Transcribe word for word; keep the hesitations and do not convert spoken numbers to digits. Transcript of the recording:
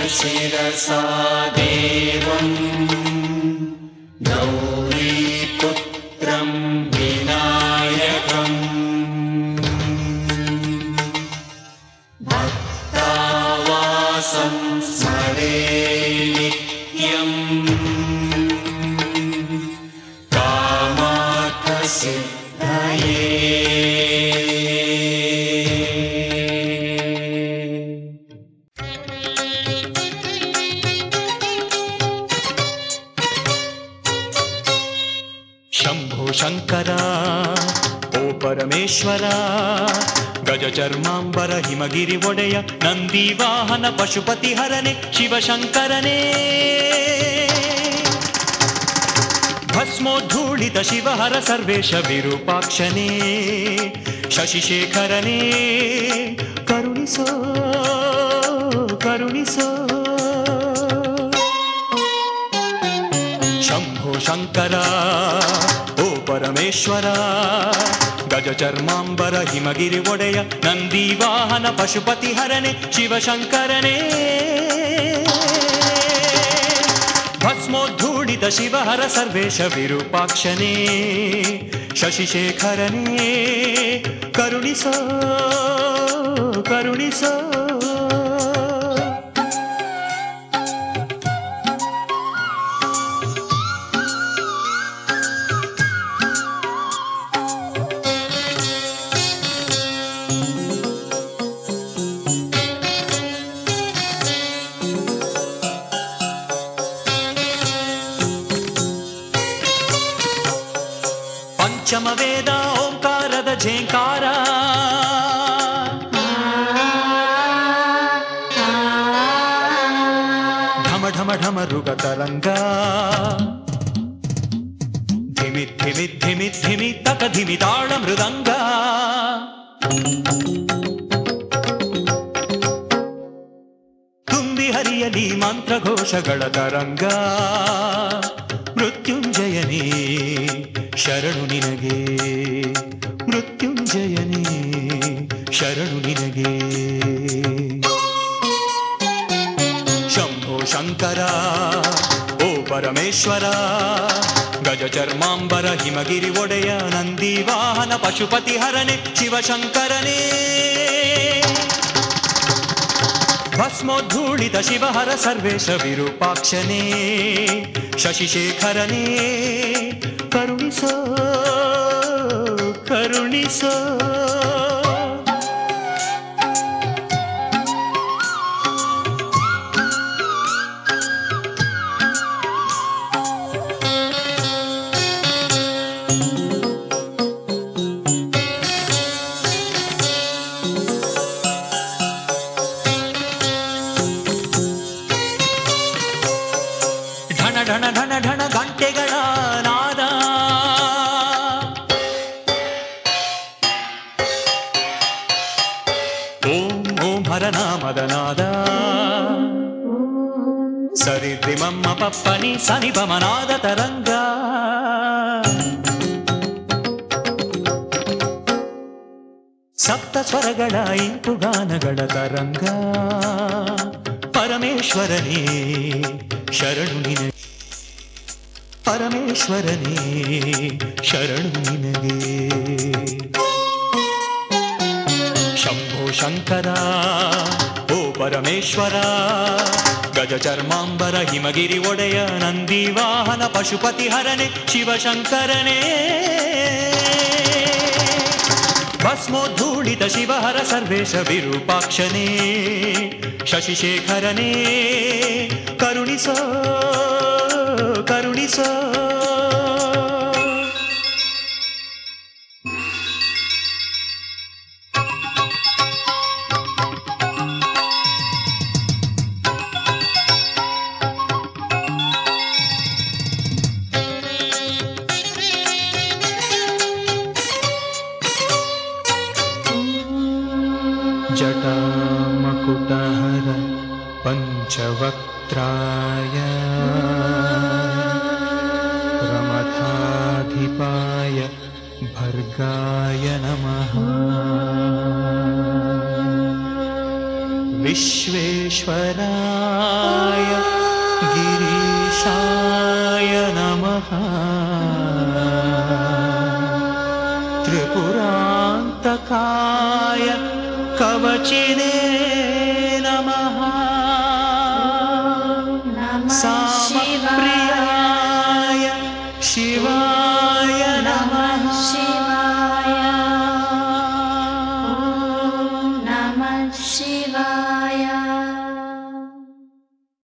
शिरसा देवं गौरीपुत्रं विनायकं भक्तावासं स्मरे नित्यं कामार्थसिद्धये। शंभो शंकर ओ परमेश्वर गजचर्मांबर हिमगिरि ಒಡೆಯ ನಂದಿ ವಾಹನ ಪಶುಪತಿ ಹರನೆ ಶಿವಶಂಕರನೇ ಭಸ್ಮೋದ್ಧೂಳಿತ ಶಿವಹರ ಸರ್ವೇಶ ವಿರೂಪಾಕ್ಷನೇ ಶಶಿಶೇಖರನೇ ಕರುಣಿಸೋ ಕರುಣಿಸೋ ಶಂಭೋ ಶಂಕರ ಓ ಪರಮೇಶ್ವರ ಗಜಚರ್ಮಾಂಬರ ಹಿಮಗಿರಿ ಒಡೆಯ ನಂದಿ ವಾಹನ ಪಶುಪತಿ ಹರನೆ ಶಿವಶಂಕರನೇ ಭಸ್ಮೋದ್ಧೂಳಿತ ಶಿವಹರ ಸರ್ವೇಶ ವಿರೂಪಾಕ್ಷನೇ ಶಶಿಶೇಖರನೇ ಕರುಣಿಸೋ ಕರುಣಿಸೋ ಪಂಚಮ ವೇದ ಓಂಕಾರದ ಝೇಂಕಾರ ಢಮ ಢಮ ಢಮ ಋಗ ತರಂಗ ಧಿಮಿ ಧಿಮಿ ಧಿಮಿ ಧಿಮಿ ತಕ ಧಿಮಿ ತಾಳ ಮೃದಂಗ ತುಂಬಿ ಹರಿಯಲಿ ಮಂತ್ರಘೋಷಗಳ ತರಂಗ ಮೃತ್ಯುಂಜಯನೇ ಶರಣು ನಿನಗೆ ಮೃತ್ಯುಂಜಯನೇ ಶರಣು ನಿನಗೆ ಶಂಭೋ ಶಂಕರ ಓ ಪರಮೇಶ್ವರ ಗಜಚರ್ಮಾಂಬರ ಹಿಮಗಿರಿ ಒಡೆಯ ನಂದಿ ವಾಹನ ಪಶುಪತಿ ಹರನೆ ಶಿವಶಂಕರನೇ ಭಸ್ಮೋದ್ಧೂಳಿತ ಶಿವಹರ ಸರ್ವೇಶ ವಿರೂಪಾಕ್ಷನೇ ಶಶಿಶೇಖರನೇ ಕರುಣಿಸೋ ಕರುಣಿಸೋ ಢಣ ಢಣ ಢಣ ಗಂಟೆಗಳ ನಾದ ಓಂ ಓಂ ಹರನಾಮದ ನಾದ ಸರಿದ್ರಿ ಮಮ್ಮ ಪಪ್ಪನಿ ಸನಿ ಪಮನಾದ ತರಂಗ ಸಪ್ತ ಸ್ವರಗಳ ಇಂಪು ಗಾನಗಳ ತರಂಗ ಪರಮೇಶ್ವರನೇ ಶರಣು ನಿನಗೆ ಪರಮೇಶ್ವರನೇ ಶರಣು ನಿನಗೆ ಶಂಭೋ ಶಂಕರ ಓ ಪರಮೇಶ್ವರ ಗಜಚರ್ಮಾಂಬರ ಹಿಮಗಿರಿ ಒಡೆಯ ನಂದಿ ವಾಹನ ಪಶುಪತಿ ಹರನೆ ಶಿವಶಂಕರನೇ ಭಸ್ಮೋದ್ಧೂಳಿತ ಶಿವಹರ ಸರ್ವೇಶ ವಿರೂಪಾಕ್ಷನೇ ಶಶಿಶೇಖರನೇ ಕರುಣಿಸೋ ಕರುಣಿಸೋ जटामकुटहर पंचवक्त्राय प्रमथाधिपाय भर्गाय नमः। विश्वेश्वराय गिरीशाय नमः त्रिपुरान्तकाय कवचिने नमः सामप्रियाय शिवाय नमः